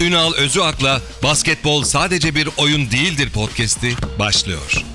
Ünal Özüak'la Basketbol Sadece Bir Oyun Değildir podcast'i başlıyor.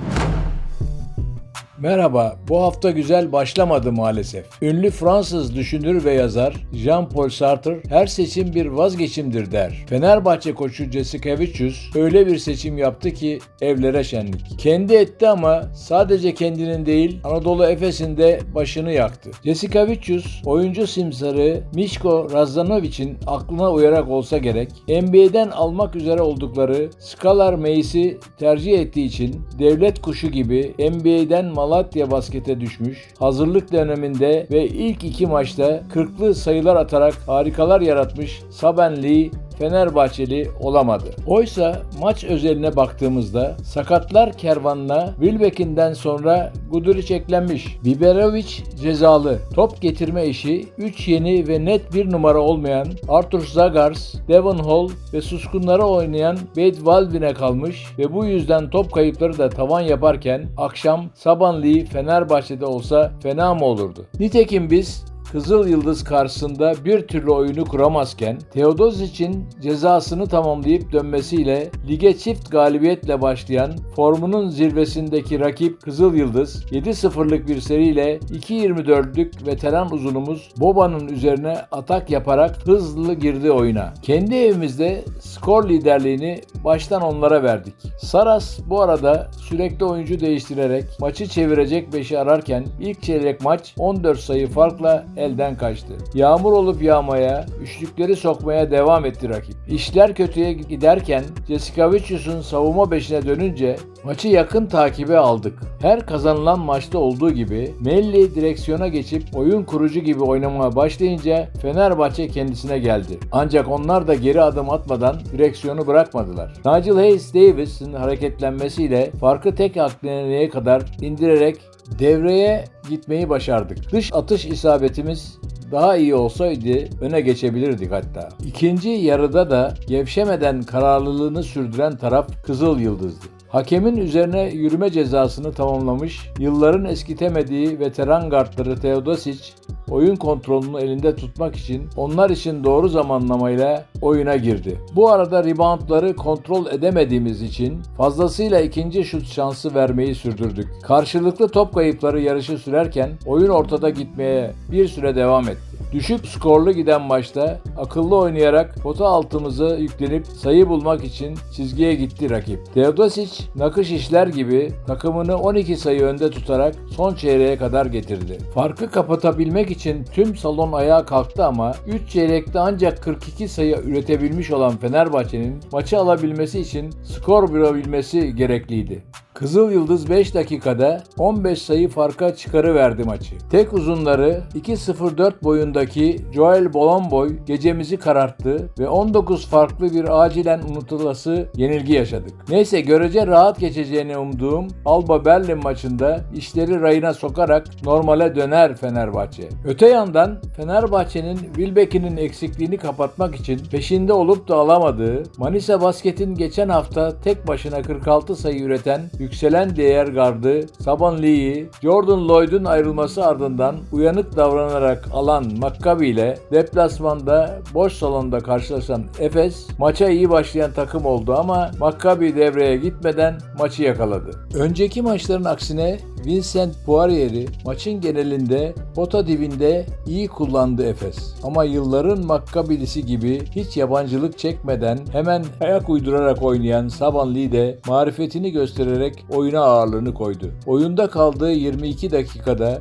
Merhaba, bu hafta güzel başlamadı maalesef. Ünlü Fransız düşünür ve yazar Jean-Paul Sartre her seçim bir vazgeçimdir der. Fenerbahçe koçu Jasikevičius öyle bir seçim yaptı ki evlere şenlik. Kendi etti ama sadece kendinin değil Anadolu Efes'in de başını yaktı. Jasikevičius oyuncu simsarı Miško Razdanović'in aklına uyarak olsa gerek NBA'den almak üzere oldukları Scalar Mace'i tercih ettiği için devlet kuşu gibi NBA'den Malatya Basket'e düşmüş, hazırlık döneminde ve ilk 2 maçta 40'lı sayılar atarak harikalar yaratmış Saben Lee Fenerbahçeli olamadı. Oysa maç özeline baktığımızda sakatlar kervanına Wilbeck'inden sonra Gudurić eklenmiş. Biberović cezalı. Top getirme işi 3 yeni ve net bir numara olmayan Artur Zagars, Devon Hall ve suskunlara oynayan Bed Valvin'e kalmış ve bu yüzden top kayıpları da tavan yaparken akşam Saben Lee Fenerbahçe'de olsa fena mı olurdu? Nitekim biz Kızıl Yıldız karşısında bir türlü oyunu kuramazken Teodosic'in cezasını tamamlayıp dönmesiyle lige çift galibiyetle başlayan formunun zirvesindeki rakip Kızıl Yıldız 7-0'lık bir seriyle 2.24'lük veteran uzunumuz Boba'nın üzerine atak yaparak hızlı girdi oyuna. Kendi evimizde skor liderliğini baştan onlara verdik. Saras bu arada sürekli oyuncu değiştirerek maçı çevirecek 5'i ararken ilk çeyrek maç 14 sayı farkla elden kaçtı. Yağmur olup yağmaya, üçlükleri sokmaya devam etti rakip. İşler kötüye giderken Jasikevičius'un savunma beşine dönünce maçı yakın takibe aldık. Her kazanılan maçta olduğu gibi Melli direksiyona geçip oyun kurucu gibi oynamaya başlayınca Fenerbahçe kendisine geldi. Ancak onlar da geri adım atmadan direksiyonu bırakmadılar. Nigel Hayes Davis'in hareketlenmesiyle farkı tek hakleneye kadar indirerek devreye gitmeyi başardık. Dış atış isabetimiz daha iyi olsaydı öne geçebilirdik hatta. İkinci yarıda da gevşemeden kararlılığını sürdüren taraf Kızıl Yıldız'dı. Hakemin üzerine yürüme cezasını tamamlamış, yılların eskitemediği veteran gardları Teodosic, oyun kontrolünü elinde tutmak için onlar için doğru zamanlamayla oyuna girdi. Bu arada reboundları kontrol edemediğimiz için fazlasıyla ikinci şut şansı vermeyi sürdürdük. Karşılıklı top kayıpları yarışı sürerken oyun ortada gitmeye bir süre devam etti. Düşük skorlu giden maçta akıllı oynayarak pota altımıza yüklenip sayı bulmak için çizgiye gitti rakip. Teodosic nakış işler gibi takımını 12 sayı önde tutarak son çeyreğe kadar getirdi. Farkı kapatabilmek için tüm salon ayağa kalktı ama 3 çeyrekte ancak 42 sayı üretebilmiş olan Fenerbahçe'nin maçı alabilmesi için skor bulabilmesi gerekliydi. Kızıl Yıldız 5 dakikada 15 sayı farka çıkarıverdi maçı. Tek uzunları 2.04 boyundaki Joel Bolomboy gecemizi kararttı ve 19 farklı bir acilen unutulası yenilgi yaşadık. Neyse görece rahat geçeceğini umduğum Alba Berlin maçında işleri rayına sokarak normale döner Fenerbahçe. Öte yandan Fenerbahçe'nin Wilbeck'inin eksikliğini kapatmak için peşinde olup da alamadığı Manisa Basket'in geçen hafta tek başına 46 sayı üreten yükselen değer gardı Saben Lee'yi Jordan Lloyd'un ayrılması ardından uyanık davranarak alan Maccabi ile deplasmanda boş salonda karşılaşan Efes maça iyi başlayan takım oldu ama Maccabi devreye gitmeden maçı yakaladı. Önceki maçların aksine Vincent Poirier'i maçın genelinde pota dibinde iyi kullandı Efes. Ama yılların Maccabilisi gibi hiç yabancılık çekmeden hemen ayak uydurarak oynayan Saben Lee de marifetini göstererek oyuna ağırlığını koydu. Oyunda kaldığı 22 dakikada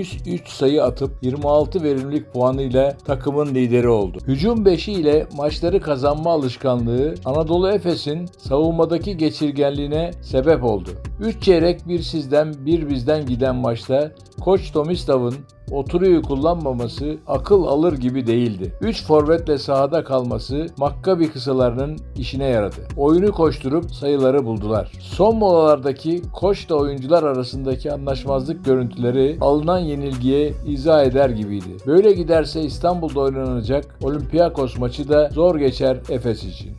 23 sayı atıp 26 verimlilik puanıyla takımın lideri oldu. Hücum beşi ile maçları kazanma alışkanlığı Anadolu Efes'in savunmadaki geçirgenliğine sebep oldu. 3 çeyrek bir sizden bir bizden giden maçta Koç Tomislav'ın oturuyu kullanmaması akıl alır gibi değildi. 3 forvetle sahada kalması Maccabi kısalarının işine yaradı. Oyunu koşturup sayıları buldular. Son molalardaki koçla oyuncular arasındaki anlaşmazlık görüntüleri alınan yenilgiye izah eder gibiydi. Böyle giderse İstanbul'da oynanacak Olympiakos maçı da zor geçer Efes için.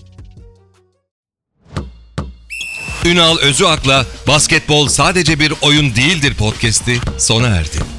Ünal Özüak'la Basketbol Sadece Bir Oyun Değildir podcast'i sona erdi.